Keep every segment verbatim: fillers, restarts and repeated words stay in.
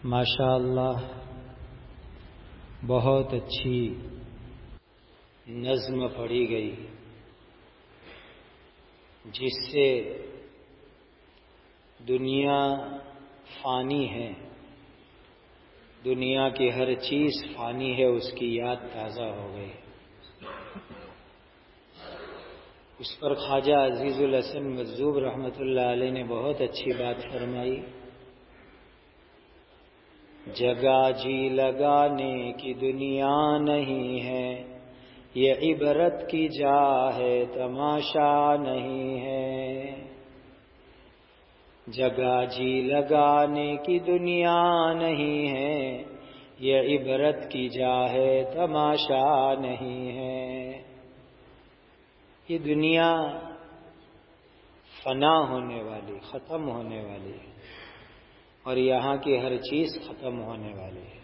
ماشاء اللہ بہت اچھی نظم پڑھی گئی جس سے دنیا فانی ہے، دنیا کی ہر چیز فانی ہے، اس کی یاد تازہ ہو گئی۔ اس پر خواجہ عزیز الحسن مجذوب رحمۃ اللہ علیہ نے بہت اچھی بات فرمائی۔ جگہ جی لگانے کی دنیا نہیں ہے، یہ عبرت کی جا ہے، تماشا نہیں ہے۔ جگہ جی لگانے کی دنیا نہیں ہے، یہ عبرت کی جا ہے، تماشا نہیں ہے۔ یہ دنیا فنا ہونے والی، ختم ہونے والی ہے، اور یہاں کی ہر چیز ختم ہونے والی ہے۔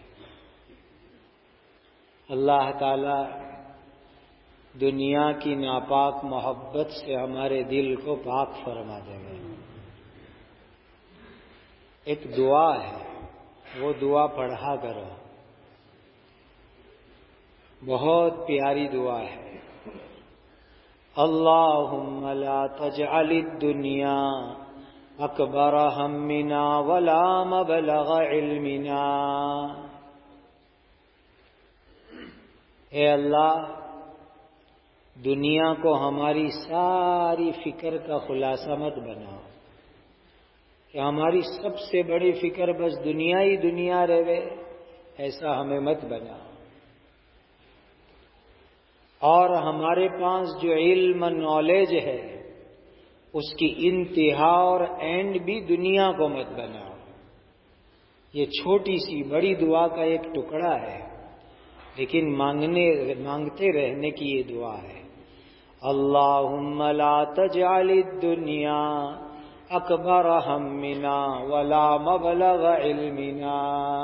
اللہ تعالی دنیا کی ناپاک محبت سے ہمارے دل کو پاک فرما دے گا۔ ایک دعا ہے، وہ دعا پڑھا کرو، بہت پیاری دعا ہے۔ اللہم لا تجعل الدنیا اکبر ہمنا ولا مبلغ علمنا۔ اے اللہ، دنیا کو ہماری ساری فکر کا خلاصہ مت بناؤ کہ ہماری سب سے بڑی فکر بس دنیا ہی دنیا رہے، ایسا ہمیں مت بناؤ۔ اور ہمارے پاس جو علم نالج ہے اس کی انتہا اور اینڈ بھی دنیا کو مت بناؤ۔ یہ چھوٹی سی بڑی دعا کا ایک ٹکڑا ہے، لیکن مانگنے مانگتے رہنے کی یہ دعا ہے۔ اللہم لا تجعل الدنیا اکبر ہمنا ولا مبلغ علمنا۔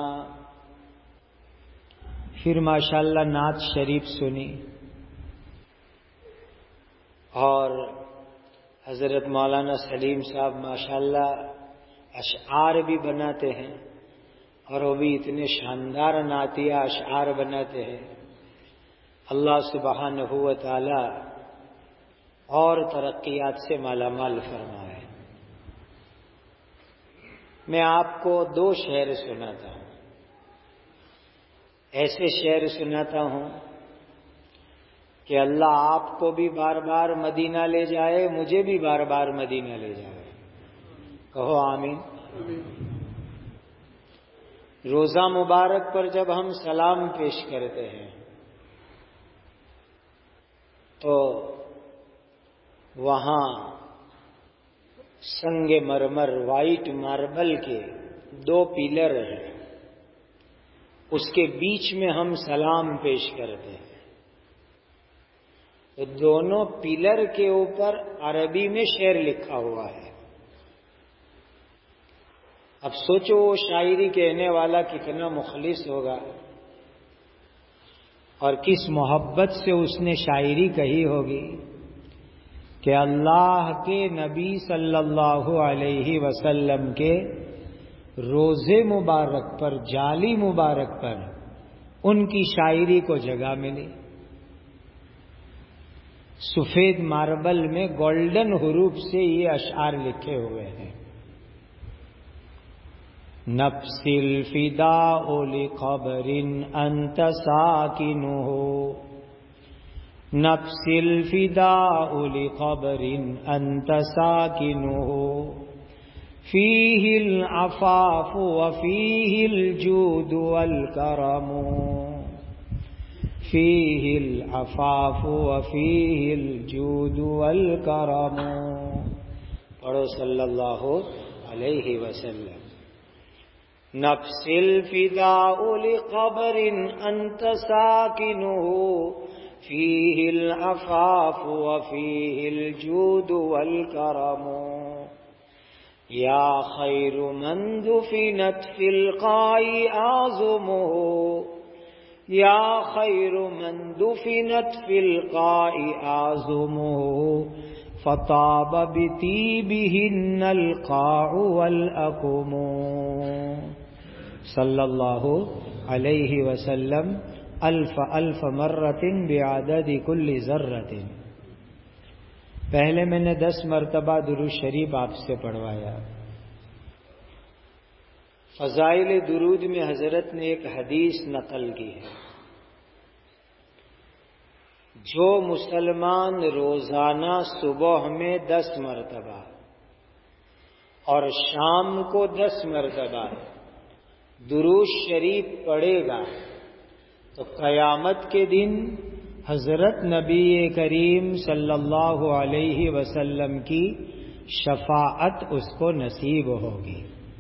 پھر ماشاءاللہ نعت شریف سنی، اور حضرت مولانا سلیم صاحب ماشاءاللہ اشعار بھی بناتے ہیں، اور وہ بھی اتنے شاندار نعتیہ اشعار بناتے ہیں۔ اللہ سبحانہ و تعالی اور ترقیات سے مالا مال فرمائے۔ میں آپ کو دو شعر سناتا ہوں، ایسے شعر سناتا ہوں کہ اللہ آپ کو بھی بار بار مدینہ لے جائے، مجھے بھی بار بار مدینہ لے جائے۔ کہو آمین۔ روزہ مبارک پر جب ہم سلام پیش کرتے ہیں تو وہاں سنگ مرمر وائٹ ماربل کے دو پیلر ہیں، اس کے بیچ میں ہم سلام پیش کرتے ہیں۔ تو دونوں پیلر کے اوپر عربی میں شعر لکھا ہوا ہے۔ اب سوچو وہ شاعری کہنے والا کتنا مخلص ہوگا، اور کس محبت سے اس نے شاعری کہی ہوگی کہ اللہ کے نبی صلی اللہ علیہ وسلم کے روزے مبارک پر، جالی مبارک پر ان کی شاعری کو جگہ ملی۔ سفید ماربل میں گولڈن حروف سے یہ اشعار لکھے ہوئے ہیں۔ نفس الفداء لقبر انت ساکنہ، نفس الفداء لقبر انت ساکنہ، فیہ العفاف وفیہ الجود والکرم، فیہ العفاف وفیہ الجود والکرم۔ پڑھو صلی اللہ علیہ وسلم۔ نفس الفداء لقبر انت ساکنہ، فیہ العفاف وفیہ الجود والکرم، یا خیر من دفنت فی القاع اعظمہ، یا خیر من دفنت فی القاع اعظمہ، فطاب بطیبہن القاع والاکم۔ صلی اللہ علیہ وسلم الف الف مرۃ بعدد کل ذرۃ. پہلے میں نے دس مرتبہ درود شریف آپ سے پڑھوایا. فضائل درود میں حضرت نے ایک حدیث نقل کی ہے، جو مسلمان روزانہ صبح میں دس مرتبہ اور شام کو دس مرتبہ درود شریف پڑھے گا تو قیامت کے دن حضرت نبی کریم صلی اللہ علیہ وسلم کی شفاعت اس کو نصیب ہوگی.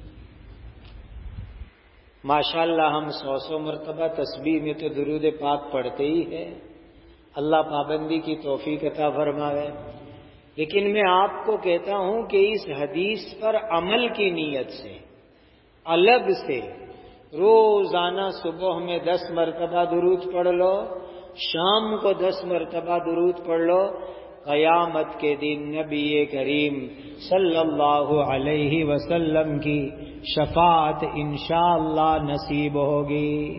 ماشاءاللہ ہم سو سو مرتبہ تسبیح میں تو درود پاک پڑھتے ہی ہیں، اللہ پابندی کی توفیق عطا فرمائے. لیکن میں آپ کو کہتا ہوں کہ اس حدیث پر عمل کی نیت سے الگ سے روزانہ صبح میں دس مرتبہ درود پڑھ لو، شام کو دس مرتبہ درود پڑھ لو، قیامت کے دن نبی کریم صلی اللہ علیہ وسلم کی شفاعت انشاءاللہ نصیب ہوگی.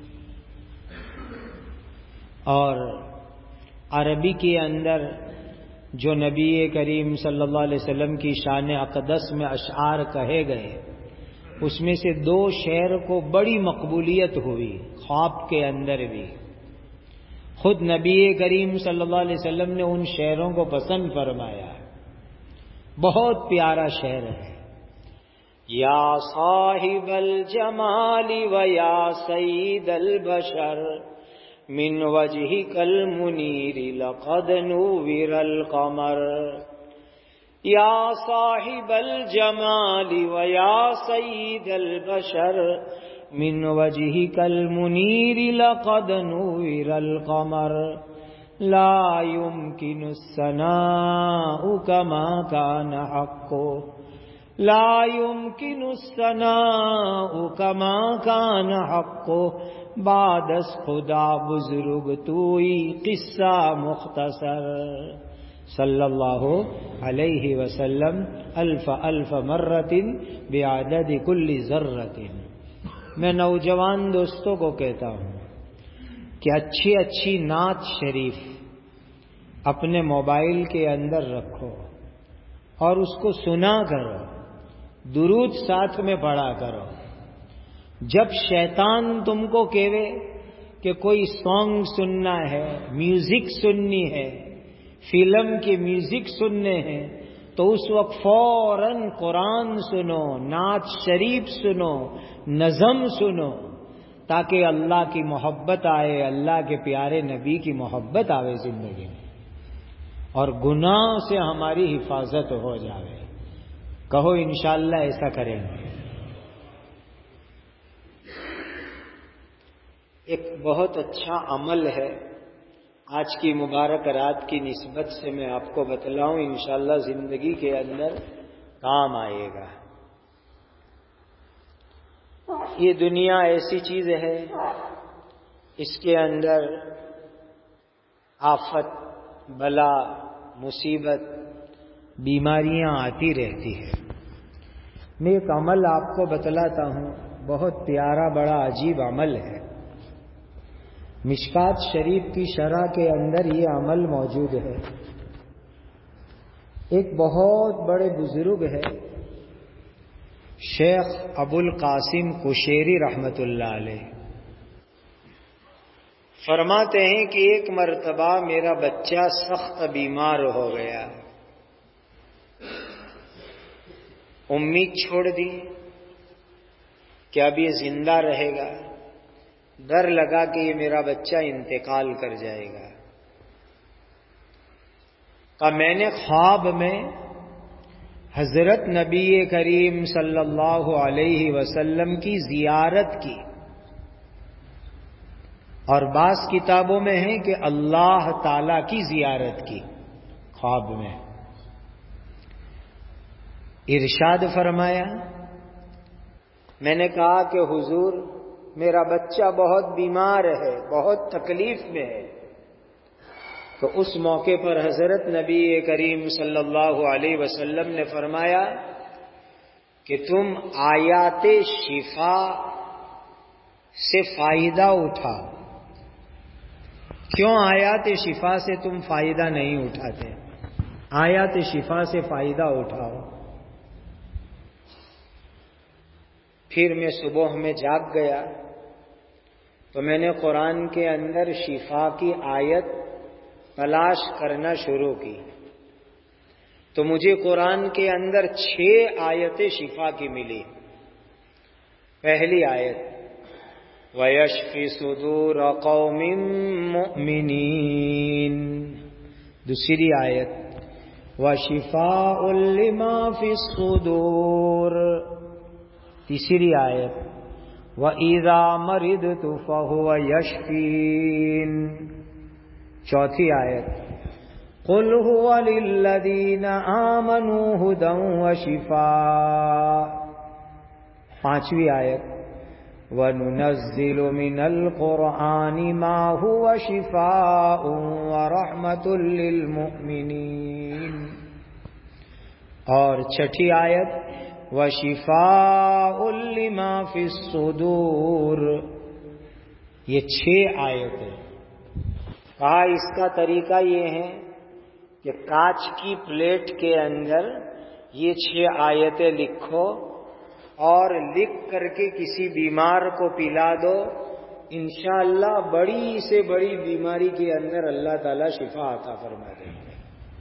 اور عربی کے اندر جو نبی کریم صلی اللہ علیہ وسلم کی شان اقدس میں اشعار کہے گئے، اس میں سے دو شعر کو بڑی مقبولیت ہوئی خواب کے اندر بھی. خود نبی کریم صلی اللہ علیہ وسلم نے ان شعروں کو پسند فرمایا. بہت پیارا شعر ہے. یا صاحب الجمال و یا سید البشر من وجهک المنیر لقد نور القمر. یا صاحب الجمال و یا سید البشر من وجهک المنیر لقد نور القمر. لا يمكن الثناء كما كان حقه لا يمكن الثناء كما كان حقه بعد از خدا بزرگ توئی قصہ مختصر. صلی اللہ علیہ وسلم الف الف مرۃ بعدد کل ذرۃ. میں نوجوان دوستوں کو کہتا ہوں کہ اچھی اچھی نعت شریف اپنے موبائل کے اندر رکھو اور اس کو سنا کرو، درود ساتھ میں پڑھا کرو. جب شیطان تم کو کہے کہ کوئی سانگ سننا ہے، میوزک سننی ہے، فلم کے میوزک سننے ہیں، تو اس وقت فوراً قرآن سنو، نعت شریف سنو، نظم سنو، تاکہ اللہ کی محبت آئے، اللہ کے پیارے نبی کی محبت آئے زندگی میں، اور گناہ سے ہماری حفاظت ہو جائے. کہو انشاءاللہ ایسا کریں گے. ایک بہت اچھا عمل ہے، آج کی مبارک رات کی نسبت سے میں آپ کو بتلاؤں، انشاءاللہ زندگی کے اندر کام آئے گا. یہ دنیا ایسی چیز ہے، اس کے اندر آفت، بلا، مصیبت، بیماریاں آتی رہتی ہیں. میں ایک عمل آپ کو بتلاتا ہوں، بہت پیارا، بڑا عجیب عمل ہے. مشکات شریف کی شرح کے اندر یہ عمل موجود ہے. ایک بہت بڑے بزرگ ہے، شیخ ابو القاسم قشیری رحمت اللہ علیہ، فرماتے ہیں کہ ایک مرتبہ میرا بچہ سخت بیمار ہو گیا. امید چھوڑ دی کہ اب یہ زندہ رہے گا، ڈر لگا کہ یہ میرا بچہ انتقال کر جائے گا. کہ میں نے خواب میں حضرت نبی کریم صلی اللہ علیہ وسلم کی زیارت کی، اور بعض کتابوں میں ہے کہ اللہ تعالی کی زیارت کی خواب میں. ارشاد فرمایا، میں نے کہا کہ حضور میرا بچہ بہت بیمار ہے، بہت تکلیف میں ہے. تو اس موقع پر حضرت نبی کریم صلی اللہ علیہ وسلم نے فرمایا کہ تم آیات شفا سے فائدہ اٹھاؤ. کیوں آیات شفا سے تم فائدہ نہیں اٹھاتے؟ آیات شفا سے فائدہ اٹھاؤ. پھر میں صبح میں جاگ گیا تو میں نے قرآن کے اندر شفا کی آیت تلاش کرنا شروع کی تو مجھے قرآن کے اندر چھ آیتیں شفا کی ملی. پہلی آیت وَيَشْفِ صُدُورَ قَوْمٍ مُؤْمِنِينَ. دوسری آیت وَشِفَاءٌ لِمَا فِي الصُّدُورِ. تیسری آیت وَإِذَا مَرِضْتُ فَهُوَ يَشْفِينِ. چوتھی آیت قُلْ هُوَ لِلَّذِينَ آمَنُوا هُدًى وَشِفَاءٌ. پانچویں آیت وَنُنَزِّلُ مِنَ الْقُرْآنِ مَا هُوَ شِفَاءٌ وَرَحْمَةٌ لِلْمُؤْمِنِينَ. اور چھٹی آیت وَشِفَاءٌ لِمَا فِي الصُّدُورِ. یہ چھ آیتیں. کہا اس کا طریقہ یہ ہے کہ کانچ کی پلیٹ کے اندر یہ چھ آیتیں لکھو اور لکھ کر کے کسی بیمار کو پلا دو. انشاءاللہ بڑی سے بڑی بیماری کے اندر اللہ تعالی شفا عطا فرما دیں گے.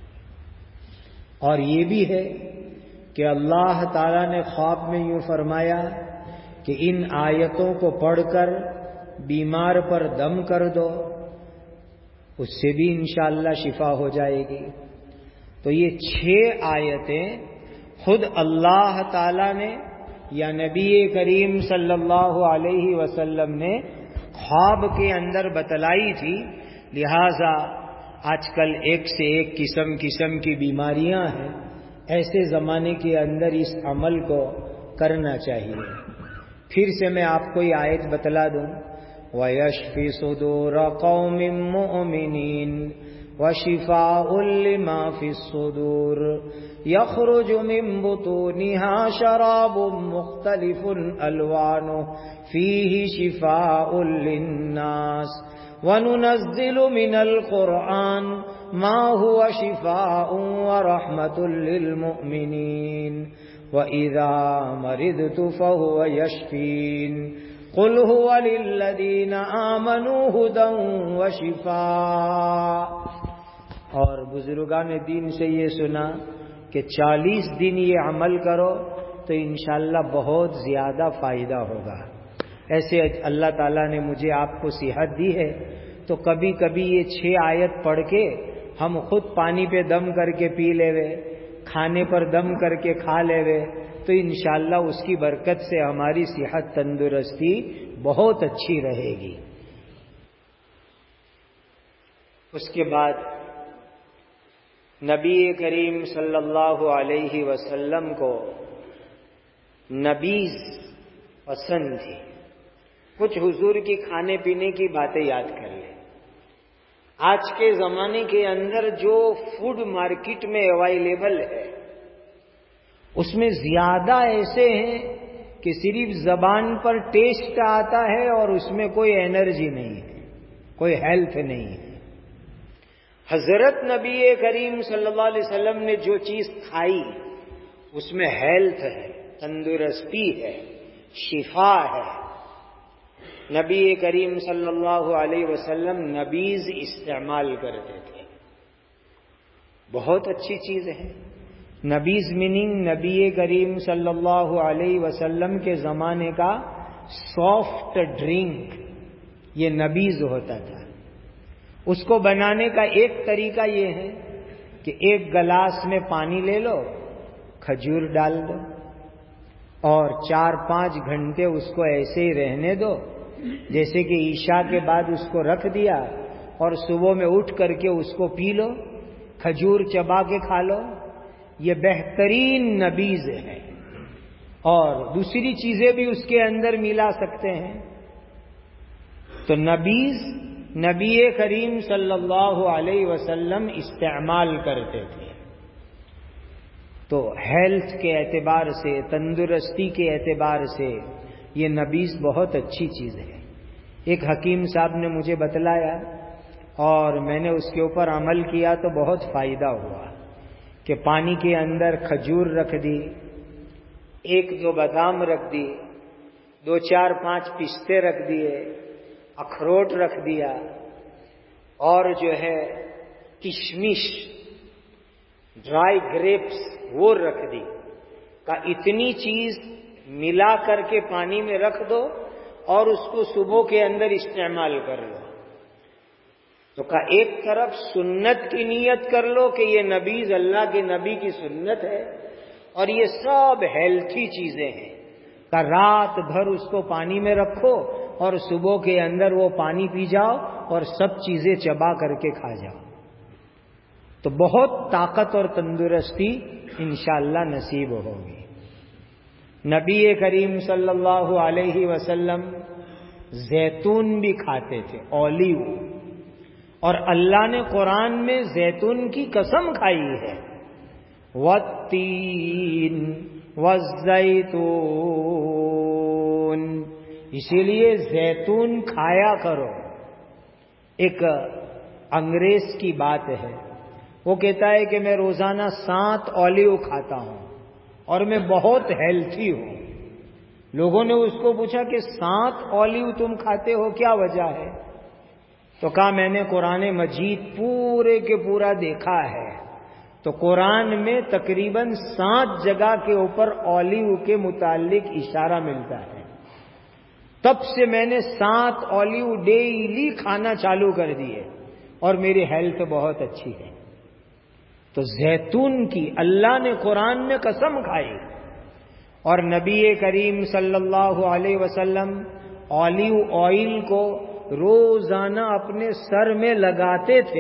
اور یہ بھی ہے کہ اللہ تعالیٰ نے خواب میں یوں فرمایا کہ ان آیتوں کو پڑھ کر بیمار پر دم کر دو، اس سے بھی انشاءاللہ شفا ہو جائے گی. تو یہ چھ آیتیں خود اللہ تعالیٰ نے یا نبی کریم صلی اللہ علیہ وسلم نے خواب کے اندر بتلائی تھی. لہذا آج کل ایک سے ایک قسم قسم کی بیماریاں ہیں. ایسے زمانے کے اندر اس عمل کو کرنا چاہیے. پھر سے میں آپ کو یہ آیت بتلا دوں وَيَشْفِ صُدُورَ قَوْمٍ مُؤْمِنِينَ وَشِفَاءٌ لِمَا فِي الصُّدُورِ يَخْرُجُ مِن بُطُونِهَا شَرَابٌ مُخْتَلِفٌ أَلْوَانُهُ فِيهِ شِفَاءٌ لِلنَّاسِ وَنُنَزِّلُ مِنَ الْقُرْآنِ مَا هُوَ شِفَاءٌ وَرَحْمَةٌ لِلْمُؤْمِنِينَ وَإِذَا مَرِضْتُ فَهُوَ يَشْفِينِ قُلْ هُوَ لِلَّذِينَ آمَنُوا هُدًى وَشِفَاءٌ. اور بزرگان دین سے یہ سنا کہ چالیس دن یہ عمل کرو تو انشاءاللہ بہت زیادہ فائدہ ہوگا. ایسے اللہ تعالیٰ نے مجھے آپ کو صحت دی ہے تو کبھی کبھی یہ چھ آیت پڑھ کے ہم خود پانی پہ دم کر کے پی لے وے، کھانے پر دم کر کے کھا لے وے تو انشاءاللہ اس کی برکت سے ہماری صحت تندرستی بہت اچھی رہے گی. اس کے بعد نبی کریم صلی اللہ علیہ وسلم کو نبیذ پسند تھی. کچھ حضور کی کھانے پینے کی باتیں یاد کر لیں. آج کے زمانے کے اندر جو فوڈ مارکیٹ میں اویلیبل ہے اس میں زیادہ ایسے ہیں کہ صرف زبان پر ٹیسٹ آتا ہے اور اس میں کوئی انرجی نہیں ہے، کوئی ہیلتھ نہیں ہے. حضرت نبی کریم صلی اللہ علیہ وسلم نے جو چیز کھائی اس میں ہیلتھ ہے، تندرستی ہے، شفا ہے. نبی کریم صلی اللہ علیہ وسلم نبیذ استعمال کرتے تھے. بہت اچھی چیز ہے. نبیذ میننگ نبی کریم صلی اللہ علیہ وسلم کے زمانے کا سافٹ ڈرنک، یہ نبیذ ہوتا تھا. اس کو بنانے کا ایک طریقہ یہ ہے کہ ایک گلاس میں پانی لے لو، کھجور ڈال دو اور چار پانچ گھنٹے اس کو ایسے ہی رہنے دو. جیسے کہ عشاء کے بعد اس کو رکھ دیا اور صبح میں اٹھ کر کے اس کو پی لو، کھجور چبا کے کھا لو. یہ بہترین نبیذ ہے. اور دوسری چیزیں بھی اس کے اندر ملا سکتے ہیں. تو نبیذ نبی کریم صلی اللہ علیہ وسلم استعمال کرتے تھے. تو ہیلتھ کے اعتبار سے، تندرستی کے اعتبار سے یہ نبیذ بہت اچھی چیز ہے. ایک حکیم صاحب نے مجھے بتلایا اور میں نے اس کے اوپر عمل کیا تو بہت فائدہ ہوا کہ پانی کے اندر کھجور رکھ دی، ایک دو بادام رکھ دی، دو چار پانچ پستے رکھ دیے، اخروٹ رکھ دیا اور جو ہے کشمش ڈرائی گریپس وہ رکھ دی، کہ اتنی چیز ملا کر کے پانی میں رکھ دو اور اس کو صبح کے اندر استعمال کر لو۔ تو کہا ایک طرف سنت کی نیت کر لو کہ یہ نبیز اللہ کے نبی کی سنت ہے اور یہ سب ہیلتھی چیزیں ہیں، کہ رات بھر اس کو پانی میں رکھو اور صبح کے اندر وہ پانی پی جاؤ اور سب چیزیں چبا کر کے کھا جاؤ، تو بہت طاقت اور تندرستی انشاءاللہ نصیب ہوگی۔ نبی کریم صلی اللہ علیہ وسلم زیتون بھی کھاتے تھے، اولیو، اور اللہ نے قرآن میں زیتون کی قسم کھائی ہے، والتین والزیتون، اسی لیے زیتون کھایا کرو۔ ایک انگریز کی بات ہے، وہ کہتا ہے کہ میں روزانہ سات اولیو کھاتا ہوں اور میں بہت ہیلتھی ہوں۔ لوگوں نے اس کو پوچھا کہ سات اولیو تم کھاتے ہو، کیا وجہ ہے؟ تو کہا میں نے قرآن مجید پورے کے پورا دیکھا ہے، تو قرآن میں تقریباً سات جگہ کے اوپر اولیو کے متعلق اشارہ ملتا ہے، تب سے میں نے سات اولیو ڈیلی کھانا چالو کر دیے اور میری ہیلتھ بہت اچھی ہے۔ تو زیتون کی اللہ نے قرآن میں قسم کھائی، اور نبی کریم صلی اللہ علیہ وسلم اولیو آئل کو روزانہ اپنے سر میں لگاتے تھے،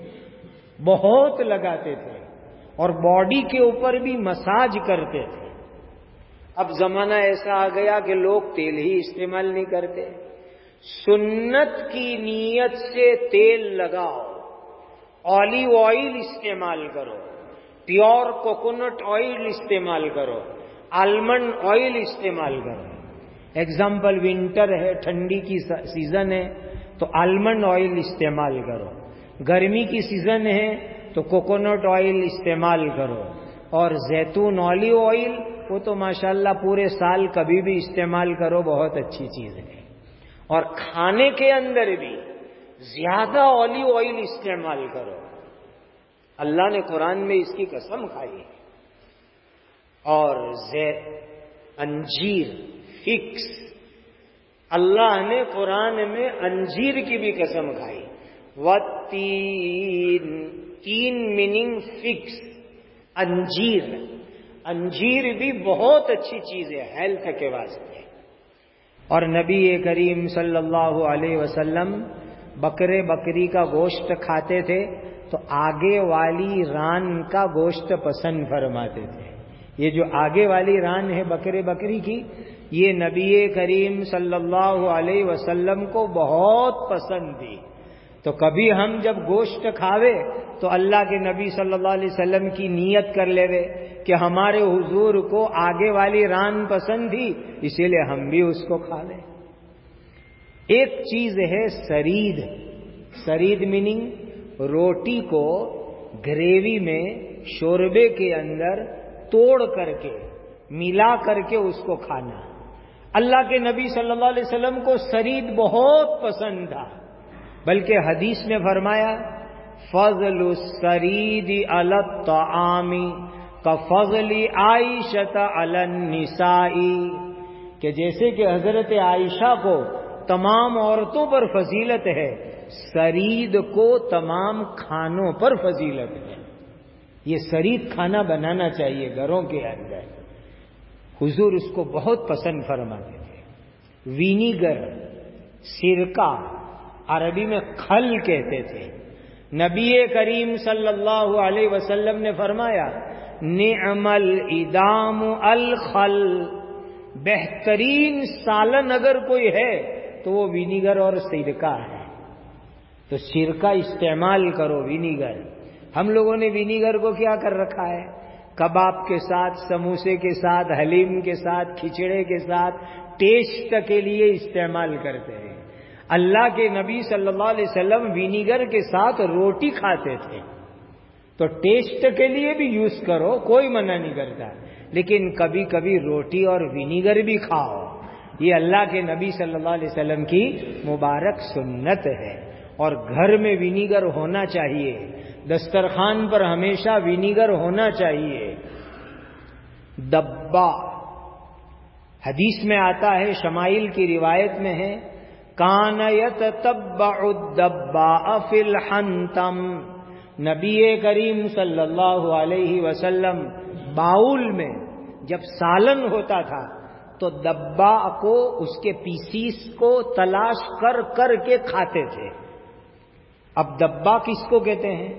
بہت لگاتے تھے، اور باڈی کے اوپر بھی مساج کرتے تھے۔ اب زمانہ ایسا آ گیا کہ لوگ تیل ہی استعمال نہیں کرتے۔ سنت کی نیت سے تیل لگاؤ، اولیو آئل استعمال کرو، پیور کوکونٹ آئل استعمال کرو، آلمنڈ آئل استعمال کرو۔ ایگزامپل ونٹر ہے، ٹھنڈی کی سیزن ہے تو آلمنڈ آئل استعمال کرو، گرمی کی سیزن ہے تو کوکونٹ آئل استعمال کرو، اور زیتون اولیو آئل وہ تو ماشاءاللہ پورے سال کبھی بھی استعمال کرو، بہت اچھی چیز ہے۔ اور کھانے کے اندر بھی زیادہ اولیو آئل استعمال کرو، اللہ نے قرآن میں اس کی قسم کھائی ہے۔ اور انجیر، فکس، اللہ نے قرآن میں انجیر کی بھی قسم کھائی، والتین، تین میننگ فکس، انجیر، انجیر بھی بہت اچھی چیز ہے ہیلتھ کے واسطے۔ اور نبی کریم صلی اللہ علیہ وسلم بکرے بکری کا گوشت کھاتے تھے تو آگے والی ران کا گوشت پسند فرماتے تھے۔ یہ جو آگے والی ران ہے بکرے بکری کی، یہ نبی کریم صلی اللہ علیہ وسلم کو بہت پسند تھی۔ تو کبھی ہم جب گوشت کھاوے تو اللہ کے نبی صلی اللہ علیہ وسلم کی نیت کر لیوے کہ ہمارے حضور کو آگے والی ران پسند تھی، اسی لیے ہم بھی اس کو کھا لیں۔ ایک چیز ہے سرید، سرید میننگ روٹی کو گریوی میں شوربے کے اندر توڑ کر کے ملا کر کے اس کو کھانا۔ اللہ کے نبی صلی اللہ علیہ وسلم کو سرید بہت پسند تھا، بلکہ حدیث میں فرمایا فضل السرید علی الطعام کفضل عائشہ علی النساء، کہ جیسے کہ حضرت عائشہ کو تمام عورتوں پر فضیلت ہے، سرید کو تمام کھانوں پر فضیلت ہے۔ یہ سرید کھانا بنانا چاہیے گھروں کے اندر، حضور اس کو بہت پسند فرماتے تھے۔ وینیگر، سرکہ، عربی میں کھل کہتے تھے۔ نبی کریم صلی اللہ علیہ وسلم نے فرمایا نعم الادام الخل، بہترین سالن اگر کوئی ہے تو وہ وینیگر اور سرکہ ہے، تو سرکہ استعمال کرو، وینیگر۔ ہم لوگوں نے وینیگر کو کیا کر رکھا ہے؟ کباب کے ساتھ، سموسے کے ساتھ، حلیم کے ساتھ، کھچڑے کے ساتھ ٹیسٹ کے لیے استعمال کرتے ہیں۔ اللہ کے نبی صلی اللہ علیہ وسلم ونیگر کے ساتھ روٹی کھاتے تھے، تو ٹیسٹ کے لیے بھی یوز کرو، کوئی منع نہیں کرتا، لیکن کبھی کبھی روٹی اور ونیگر بھی کھاؤ۔ یہ اللہ کے نبی صلی اللہ علیہ وسلم کی مبارک سنت ہے، اور گھر میں ونیگر ہونا چاہیے، دسترخوان پر ہمیشہ ونیگر ہونا چاہیے۔ دبا، حدیث میں آتا ہے، شمائل کی روایت میں ہے، کان یتتبع الدباء فی الحنتم، نبی کریم صلی اللہ علیہ وسلم باؤل میں جب سالن ہوتا تھا تو دبا کو، اس کے پیسیس کو تلاش کر کر کے کھاتے تھے۔ اب دبا کس کو کہتے ہیں؟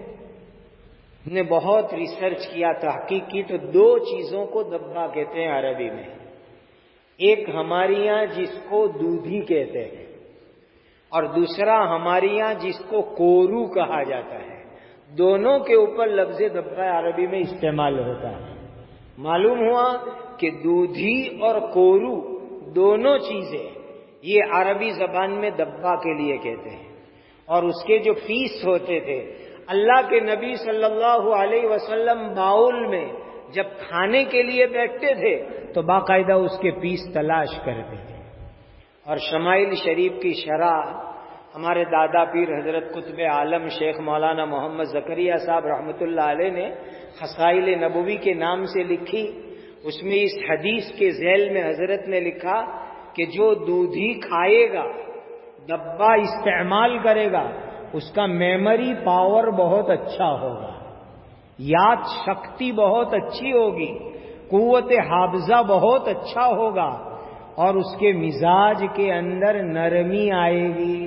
نے بہت ریسرچ کیا، تحقیق کی، تو دو چیزوں کو دبا کہتے ہیں عربی میں۔ ایک ہمارے یہاں جس کو دودھی کہتے ہیں، اور دوسرا ہمارے یہاں جس کو کورو کہا جاتا ہے۔ دونوں کے اوپر لفظ دبا عربی میں استعمال ہوتا ہے۔ معلوم ہوا کہ دودھی اور کورو دونوں چیزیں یہ عربی زبان میں دبا کے لیے کہتے ہیں، اور اس کے جو پیس ہوتے تھے، اللہ کے نبی صلی اللہ علیہ وسلم باؤل میں جب کھانے کے لیے بیٹھتے تھے تو باقاعدہ اس کے پیس تلاش کرتے تھے۔ اور شمائل شریف کی شرح ہمارے دادا پیر حضرت قطب عالم شیخ مولانا محمد زکریا صاحب رحمۃ اللہ علیہ نے خصائل نبوی کے نام سے لکھی۔ اس میں اس حدیث کے ذیل میں حضرت نے لکھا کہ جو دودھی کھائے گا، ڈبہ استعمال کرے گا، اس کا میموری پاور بہت اچھا ہوگا، یاد شکتی بہت اچھی ہوگی، قوت حافظہ بہت اچھا ہوگا، اور اس کے مزاج کے اندر نرمی آئے گی۔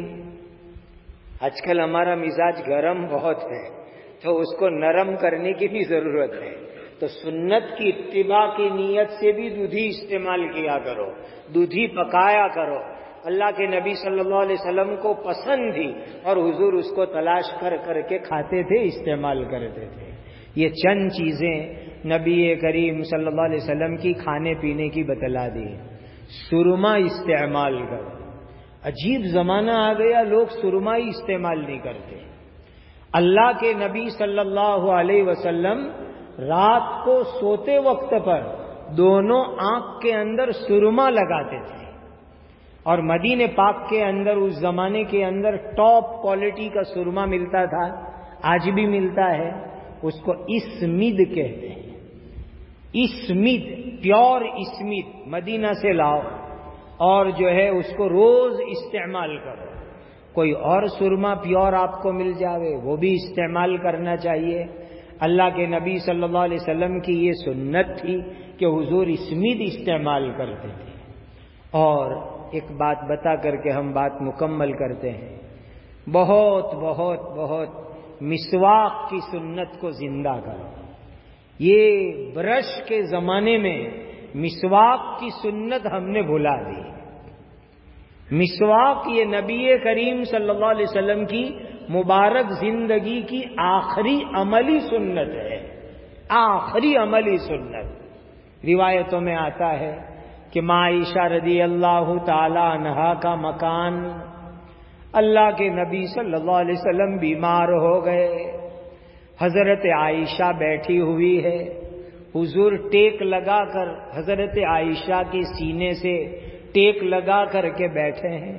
آج کل ہمارا مزاج گرم بہت ہے، تو اس کو نرم کرنے کی بھی ضرورت ہے۔ تو سنت کی اتباع کی نیت سے بھی دودھی استعمال کیا کرو، دودھی پکایا کرو۔ اللہ کے نبی صلی اللہ علیہ وسلم کو پسند تھی، اور حضور اس کو تلاش کر کر کے کھاتے تھے، استعمال کرتے تھے۔ یہ چند چیزیں نبی کریم صلی اللہ علیہ وسلم کی کھانے پینے کی بتلا دی۔ سرما استعمال کرو۔ عجیب زمانہ آ گیا، لوگ سرما ہی استعمال نہیں کرتے۔ اللہ کے نبی صلی اللہ علیہ وسلم رات کو سوتے وقت پر دونوں آنکھ کے اندر سرما لگاتے تھے، اور مدینے پاک کے اندر اس زمانے کے اندر ٹاپ کوالٹی کا سرما ملتا تھا، آج بھی ملتا ہے، اس کو اسمید کہتے ہیں۔ اسمید، پیور اسمید مدینہ سے لاؤ، اور جو ہے اس کو روز استعمال کرو۔ کوئی اور سرما پیور آپ کو مل جاوے وہ بھی استعمال کرنا چاہیے۔ اللہ کے نبی صلی اللہ علیہ وسلم کی یہ سنت تھی کہ حضور اسمید استعمال کرتے تھے۔ اور ایک بات بتا کر کے ہم بات مکمل کرتے ہیں، بہت بہت بہت مسواک کی سنت کو زندہ کرو۔ یہ برش کے زمانے میں مسواک کی سنت ہم نے بھلا دی۔ مسواک یہ نبی کریم صلی اللہ علیہ وسلم کی مبارک زندگی کی آخری عملی سنت ہے، آخری عملی سنت۔ روایتوں میں آتا ہے کہ ماں عائشہ رضی اللہ تعالی عنہا کا مکان، اللہ کے نبی صلی اللہ علیہ وسلم بیمار ہو گئے، حضرت عائشہ بیٹھی ہوئی ہے، حضور ٹیک لگا کر حضرت عائشہ کے سینے سے ٹیک لگا کر کے بیٹھے ہیں۔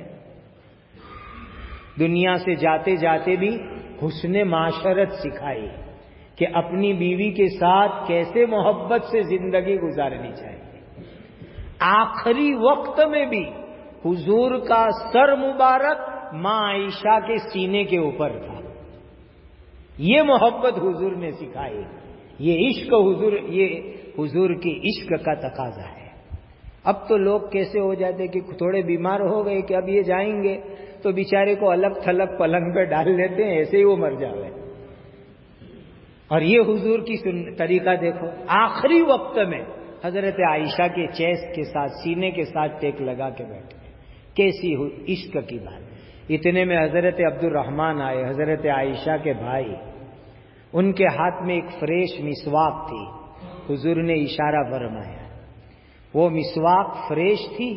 دنیا سے جاتے جاتے بھی حسن معاشرت سکھائی کہ اپنی بیوی کے ساتھ کیسے محبت سے زندگی گزارنی چاہیے۔ آخری وقت میں بھی حضور کا سر مبارک ماں عائشہ کے سینے کے اوپر تھا۔ یہ محبت حضور نے سکھائی، یہ عشق حضور یہ حضور کی عشق کا تقاضا ہے۔ اب تو لوگ کیسے ہو جاتے کہ تھوڑے بیمار ہو گئے کہ اب یہ جائیں گے تو بیچارے کو الگ تھلگ پلنگ پہ ڈال لیتے ہیں، ایسے ہی وہ مر جاوے۔ اور یہ حضور کی طریقہ دیکھو، آخری وقت میں حضرت عائشہ کے چیسٹ کے ساتھ سینے کے ساتھ ٹیک لگا کے بیٹھے، کیسی عشق کی بات۔ اتنے میں حضرت عبد الرحمن آئے، حضرت عائشہ کے بھائی، ان کے ہاتھ میں ایک فریش مسواک تھی۔ حضور نے اشارہ فرمایا، وہ مسواک فریش تھی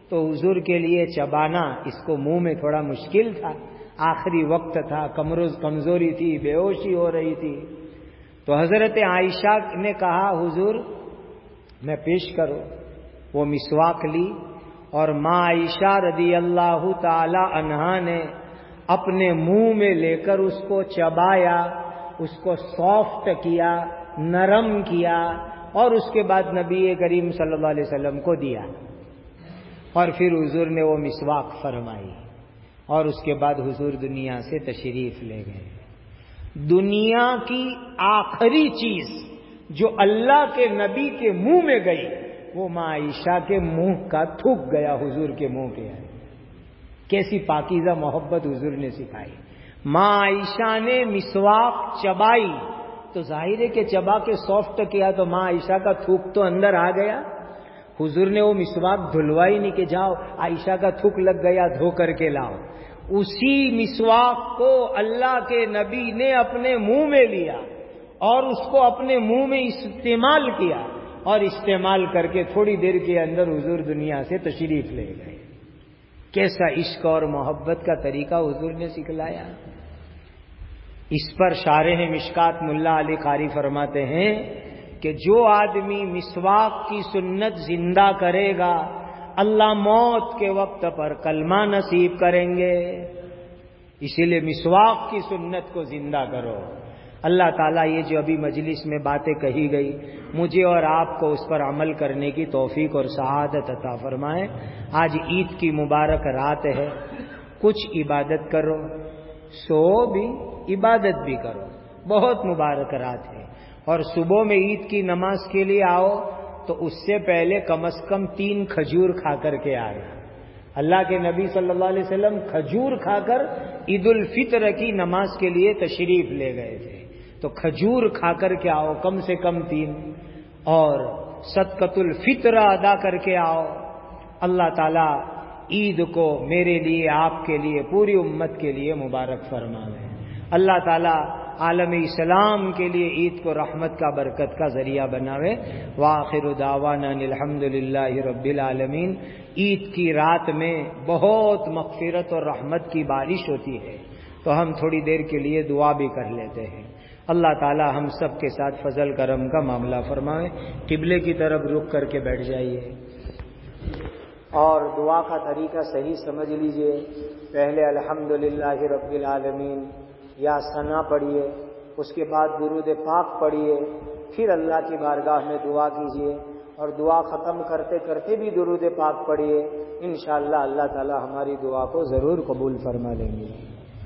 تو حضور کے لیے چبانا اس کو منہ میں تھوڑا مشکل تھا، آخری وقت تھا، کمروز کمزوری تھی، بے ہوشی ہو رہی تھی. تو حضرت عائشہ نے کہا حضور میں پیش کروں. وہ مسواک لی اور ماں عائشہ رضی اللہ تعالی عنہا نے اپنے منہ میں لے کر اس کو چبایا، اس کو سافٹ کیا، نرم کیا، اور اس کے بعد نبی کریم صلی اللہ علیہ وسلم کو دیا. اور پھر حضور نے وہ مسواک فرمائی اور اس کے بعد حضور دنیا سے تشریف لے گئے. دنیا کی آخری چیز جو اللہ کے نبی کے منہ میں گئی وہ ماں عائشہ کے منہ کا تھوک گیا حضور کے منہ کے. کیسی پاکیزہ محبت حضور نے سکھائی. ماں عائشہ نے مسواک چبائی تو ظاہر ہے کہ چبا کے سافٹ کیا تو ماں عائشہ کا تھوک تو اندر آ گیا. حضور نے وہ مسواک دھلوائی نہیں کہ جاؤ عائشہ کا تھوک لگ گیا دھو کر کے لاؤ. اسی مسواک کو اللہ کے نبی نے اپنے منہ میں لیا اور اس کو اپنے منہ میں استعمال کیا اور استعمال کر کے تھوڑی دیر کے اندر حضور دنیا سے تشریف لے گئے. کیسا عشق اور محبت کا طریقہ حضور نے سکھلایا. اس پر شارح مشکات ملا علی قاری فرماتے ہیں کہ جو آدمی مسواک کی سنت زندہ کرے گا اللہ موت کے وقت پر کلمہ نصیب کریں گے. اسی لیے مسواک کی سنت کو زندہ کرو. اللہ تعالیٰ یہ جو ابھی مجلس میں باتیں کہی گئی مجھے اور آپ کو اس پر عمل کرنے کی توفیق اور سعادت عطا فرمائے. آج عید کی مبارک رات ہے، کچھ عبادت کرو، سو بھی عبادت بھی کرو. بہت مبارک رات ہے. اور صبح میں عید کی نماز کے لیے آؤ تو اس سے پہلے کم از کم تین کھجور کھا کر کے آئے. اللہ کے نبی صلی اللہ علیہ وسلم کھجور کھا کر عید الفطر کی نماز کے لیے تشریف لے گئے تھے. تو کھجور کھا کر کے آؤ کم سے کم تین، اور صدقۃ الفطر ادا کر کے آؤ. اللہ تعالیٰ عید کو میرے لیے، آپ کے لیے، پوری امت کے لیے مبارک فرمائے. اللہ تعالیٰ عالم اسلام کے لیے عید کو رحمت کا، برکت کا ذریعہ بناوے. وآخر دعوانا الحمد للہ رب العالمین. عید کی رات میں بہت مغفرت اور رحمت کی بارش ہوتی ہے تو ہم تھوڑی دیر کے لیے دعا بھی کر لیتے ہیں. اللہ تعالی ہم سب کے ساتھ فضل کرم کا معاملہ فرمائے. قبلے کی طرف رک کر کے بیٹھ جائیے اور دعا کا طریقہ صحیح سمجھ لیجئے. پہلے الحمدللہ رب العالمین یا ثنا پڑھیے، اس کے بعد درود پاک پڑھیے، پھر اللہ کی بارگاہ میں دعا کیجیے اور دعا ختم کرتے کرتے بھی درود پاک پڑھیے. انشاءاللہ اللہ تعالی ہماری دعا کو ضرور قبول فرما لیں گے.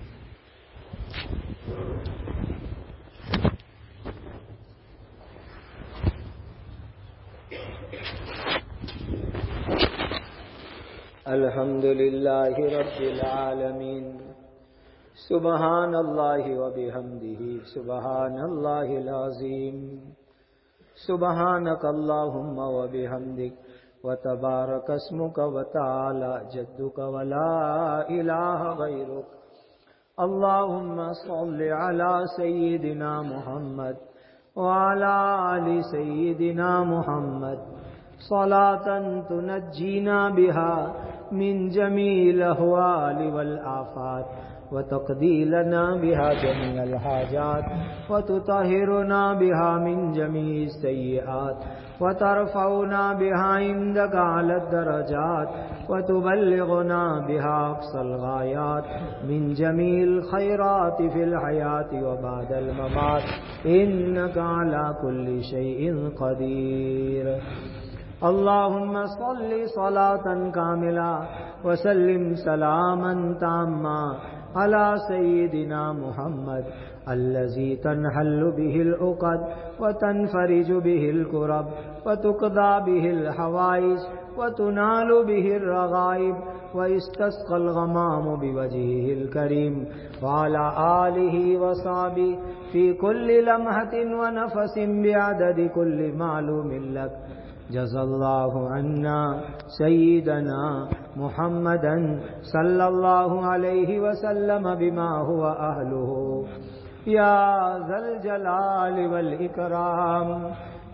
الحمدللہ رب العالمین. سبحان اللہ وبحمدہ سبحان اللہ العظیم. سبحانک اللہم وبحمدک وتبارک اسمک وتعالی جدک ولا الہ غیرک. اللہم صل علی سیدنا محمد وعلی آل سیدنا محمد صلاۃ تنجینا بها من جمیع الاحوال والآفات وتقضی لنا بها جميع الحاجات وتطهرنا بها من جميع السیئات وترفعنا بها عندك على الدرجات وتبلغنا بها أقصى الغايات من جميع الخيرات في الحياة وبعد الممات إنك على كل شيء قدير. اللهم صل صلاة كاملة وسلم سلاما تاما على سيدنا محمد الذي تنحل به العقد وتنفرج به الكرب وتقضى به الحوائج وتنال به الرغائب ويستسقى الغمام بوجهه الكريم وعلى آله وصحبه في كل لمحة ونفس بعدد كل معلوم لك. جزا اللہ عنا سیدنا محمدا صلی اللہ علیہ وسلم بما هو اہلہ یا ذا الجلال والاکرام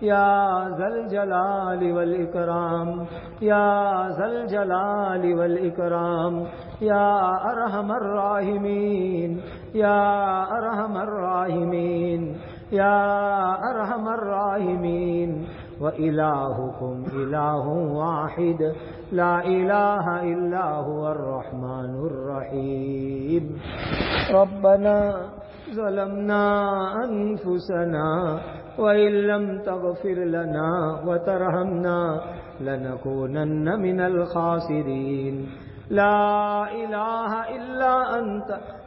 یا ذا الجلال والاکرام یا ذا الجلال والاکرام یا ارحم الراحمین یا ارحم الراحمین یا ارحم الراحمین وإلهكم إله واحد لا إله إلا هو الرحمن الرحيم ربنا ظلمنا أنفسنا وإن لم تغفر لنا وترحمنا لنكونن من الخاسرين لا إله إلا أنت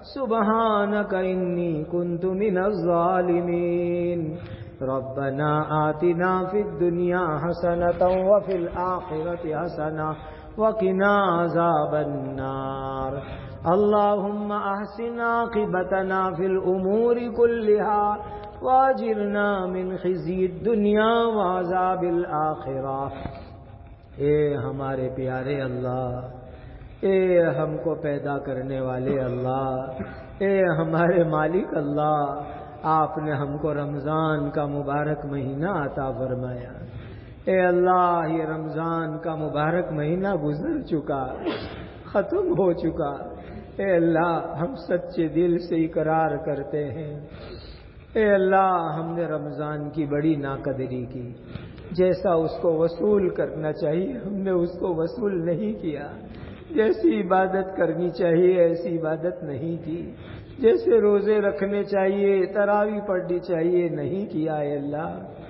سبحانك إني كنت من الظالمين ربنا آتنا في الدنيا حسنة وفي الآخرة حسنة وقنا عذاب النار اللهم أحسن عاقبتنا في الأمور كلها واجرنا من خزي الدنيا وعذاب الآخرة۔ اے ہمارے پیارے اللہ، اے ہم کو پیدا کرنے والے اللہ، اے ہمارے مالک اللہ، آپ نے ہم کو رمضان کا مبارک مہینہ عطا فرمایا۔ اے اللہ، یہ رمضان کا مبارک مہینہ گزر چکا، ختم ہو چکا۔ اے اللہ، ہم سچے دل سے اقرار کرتے ہیں، اے اللہ، ہم نے رمضان کی بڑی ناقدری کی، جیسا اس کو وصول کرنا چاہیے ہم نے اس کو وصول نہیں کیا، جیسی عبادت کرنی چاہیے ایسی عبادت نہیں کی، جیسے روزے رکھنے چاہیے تراویح پڑھنی چاہیے نہیں کیا۔ اے اللہ،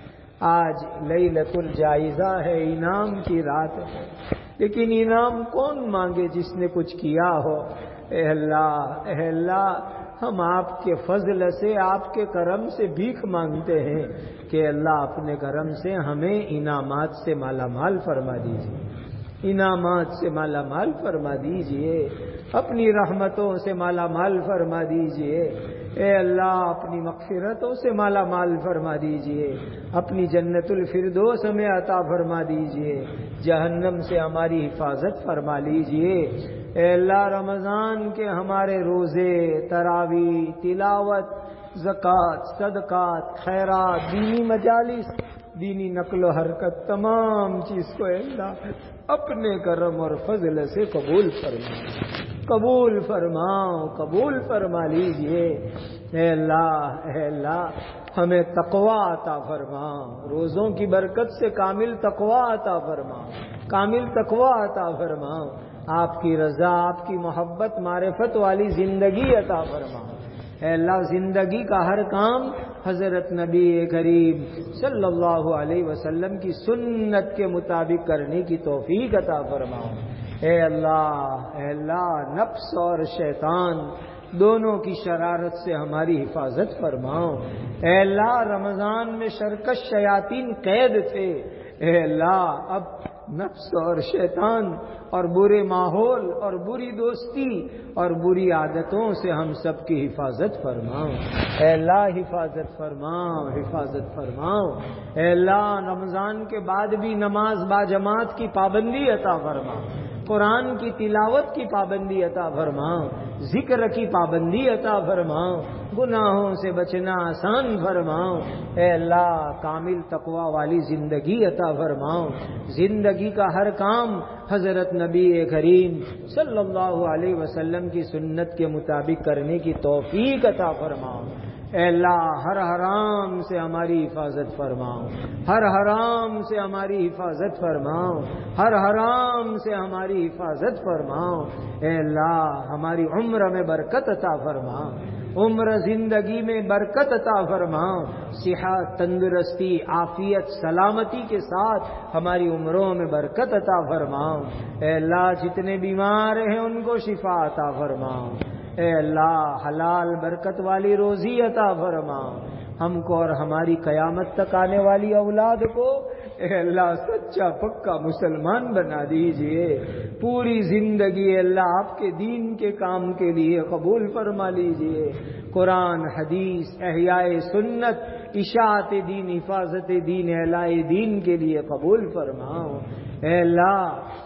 آج لیلۃ الجائزہ ہے، انعام کی رات ہے، لیکن انعام کون مانگے جس نے کچھ کیا ہو۔ اے اللہ، اے اللہ، ہم آپ کے فضل سے، آپ کے کرم سے بھیک مانگتے ہیں کہ اللہ اپنے کرم سے ہمیں انعامات سے مالا مال فرما دیجیے، انعامات سے مالا مال فرما دیجیے، اپنی رحمتوں سے مالا مال فرما دیجیے۔ اے اللہ، اپنی مغفرتوں سے مالا مال فرما دیجیے، اپنی جنت الفردوس ہمیں عطا فرما دیجیے، جہنم سے ہماری حفاظت فرما لیجیے۔ اے اللہ، رمضان کے ہمارے روزے، تراویح، تلاوت، زکوٰۃ، صدقات، خیرات، دینی مجالس، دینی نقل و حرکت، تمام چیز کو اے اللہ اپنے کرم اور فضل سے قبول فرماؤ، قبول فرماؤ، قبول فرما لیجئے۔ اے اللہ، اے اللہ، ہمیں تقویٰ عطا فرماؤ، روزوں کی برکت سے کامل تقویٰ عطا فرماؤ، کامل تقویٰ عطا فرماؤ، آپ کی رضا، آپ کی محبت، معرفت والی زندگی عطا فرماؤ۔ اے اللہ، زندگی کا ہر کام حضرت نبی کریم صلی اللہ علیہ وسلم کی سنت کے مطابق کرنے کی توفیق عطا فرماؤ۔ اے اللہ، اے اللہ، نفس اور شیطان دونوں کی شرارت سے ہماری حفاظت فرماؤ۔ اے اللہ، رمضان میں شرکش شیاطین قید تھے، اے اللہ اب نفس اور شیطان اور برے ماحول اور بری دوستی اور بری عادتوں سے ہم سب کی حفاظت فرماؤ۔ اے اللہ، حفاظت فرماؤ، حفاظت فرماؤ۔ اے اللہ، رمضان کے بعد بھی نماز با جماعت کی پابندی عطا فرماؤ، قرآن کی تلاوت کی پابندی عطا فرماؤ، ذکر کی پابندی عطا فرماؤ، گناہوں سے بچنا آسان فرماؤ۔ اے اللہ، کامل تقوی والی زندگی عطا فرماؤ، زندگی کا ہر کام حضرت نبی کریم صلی اللہ علیہ وسلم کی سنت کے مطابق کرنے کی توفیق عطا فرماؤ۔ اے اللہ، ہر حرام سے ہماری حفاظت فرماؤ، ہر حرام سے ہماری حفاظت فرماؤ، ہر حرام سے ہماری حفاظت فرماؤ۔ اے اللہ، ہماری عمر میں برکت عطا فرماؤ، عمر زندگی میں برکت عطا فرماؤ، صحت، تندرستی، عافیت، سلامتی کے ساتھ ہماری عمروں میں برکت عطا فرماؤ۔ اے اللہ، جتنے بیمار ہیں ان کو شفا عطا فرماؤ۔ اے اللہ، حلال برکت والی روزی عطا فرماؤ ہم کو اور ہماری قیامت تک آنے والی اولاد کو۔ اے اللہ، سچا پکا مسلمان بنا دیجئے، پوری زندگی اے اللہ آپ کے دین کے کام کے لیے قبول فرما لیجئے، قرآن، حدیث، احیاء سنت، اشاعت دین، حفاظت دین، اعلاء دین کے لیے قبول فرماؤ۔ اے اللہ،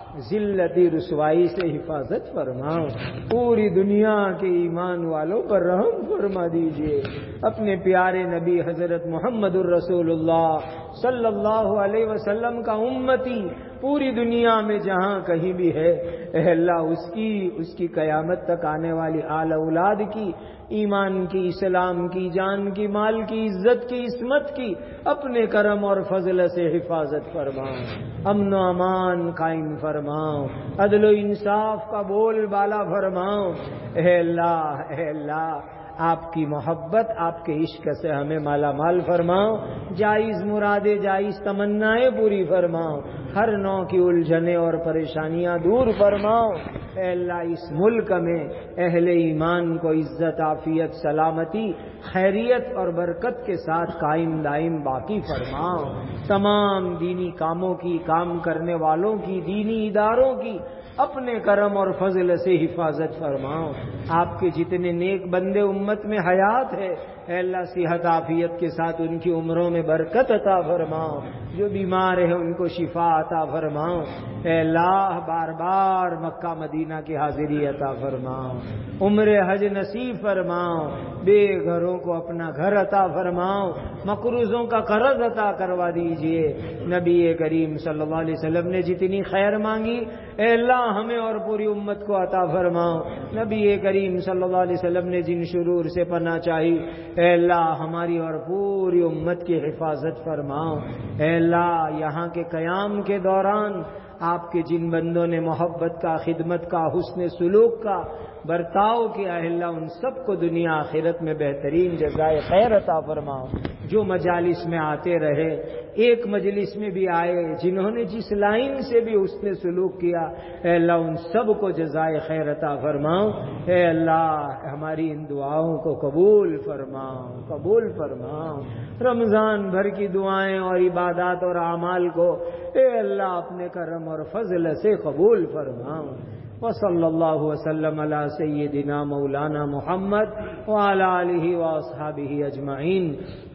ذلتی رسوائی سے حفاظت فرماؤ، پوری دنیا کے ایمان والوں پر رحم فرما دیجئے، اپنے پیارے نبی حضرت محمد الرسول اللہ صلی اللہ علیہ وسلم کا امتی پوری دنیا میں جہاں کہیں بھی ہے، اے اللہ اس کی اس کی قیامت تک آنے والی آل اولاد کی ایمان کی، اسلام کی، جان کی، مال کی، عزت کی، عصمت کی اپنے کرم اور فضل سے حفاظت فرماؤ، امن و امان قائم فرماؤ، عدل و انصاف کا بول بالا فرماؤ، اے اللہ اے اللہ آپ کی محبت، آپ کے عشق سے ہمیں مالا مال فرماؤ، جائز مرادیں، جائز تمنائیں پوری فرماؤ، ہر نوع کی الجھنیں اور پریشانیاں دور فرماؤ، اے اللہ اس ملک میں اہل ایمان کو عزت، عافیت، سلامتی، خیریت اور برکت کے ساتھ قائم دائم باقی فرماؤ، تمام دینی کاموں کی، کام کرنے والوں کی، دینی اداروں کی اپنے کرم اور فضل سے حفاظت فرماؤ، آپ کے جتنے نیک بندے امت میں حیات ہے اے اللہ صحت عافیت کے ساتھ ان کی عمروں میں برکت عطا فرماؤ، جو بیمار ہیں ان کو شفا عطا فرماؤ، اے اللہ بار بار مکہ مدینہ کی حاضری عطا فرماؤ، عمر حج نصیب فرماؤ، بے گھروں کو اپنا گھر عطا فرماؤ، مقروضوں کا قرض عطا کروا دیجئے، نبی کریم صلی اللہ علیہ وسلم نے جتنی خیر مانگی اے اللہ ہمیں اور پوری امت کو عطا فرماؤ، نبی کریم صلی اللہ علیہ وسلم نے جن شرور سے پناہ چاہی اے اللہ ہماری اور پوری امت کی حفاظت فرماؤ، اے اللہ یہاں کے قیام کے دوران آپ کے جن بندوں نے محبت کا، خدمت کا، حسن سلوک کا برتاؤ کیا اے اللہ ان سب کو دنیا آخرت میں بہترین جزائے خیر عطا فرماؤ، جو مجالس میں آتے رہے، ایک مجلس میں بھی آئے، جنہوں نے جس لائن سے بھی حسن سلوک کیا اے اللہ ان سب کو جزائے خیر عطا فرماؤ، اے اللہ ہماری ان دعاؤں کو قبول فرماؤ قبول فرماؤ، رمضان بھر کی دعائیں اور عبادات اور اعمال کو اے اللہ اپنے کرم اور فضل سے قبول فرماؤ، وصلی اللہ وسلم علی سیدنا مولانا محمد وعلی آلہ واصحابہ اجمعین،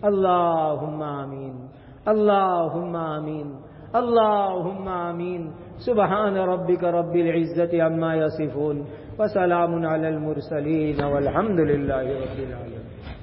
اللہم آمین اللہم آمین اللہم آمین، سبحان ربک رب العزت عما یصفون وسلام علی المرسلین والحمد للہ رب العالمین۔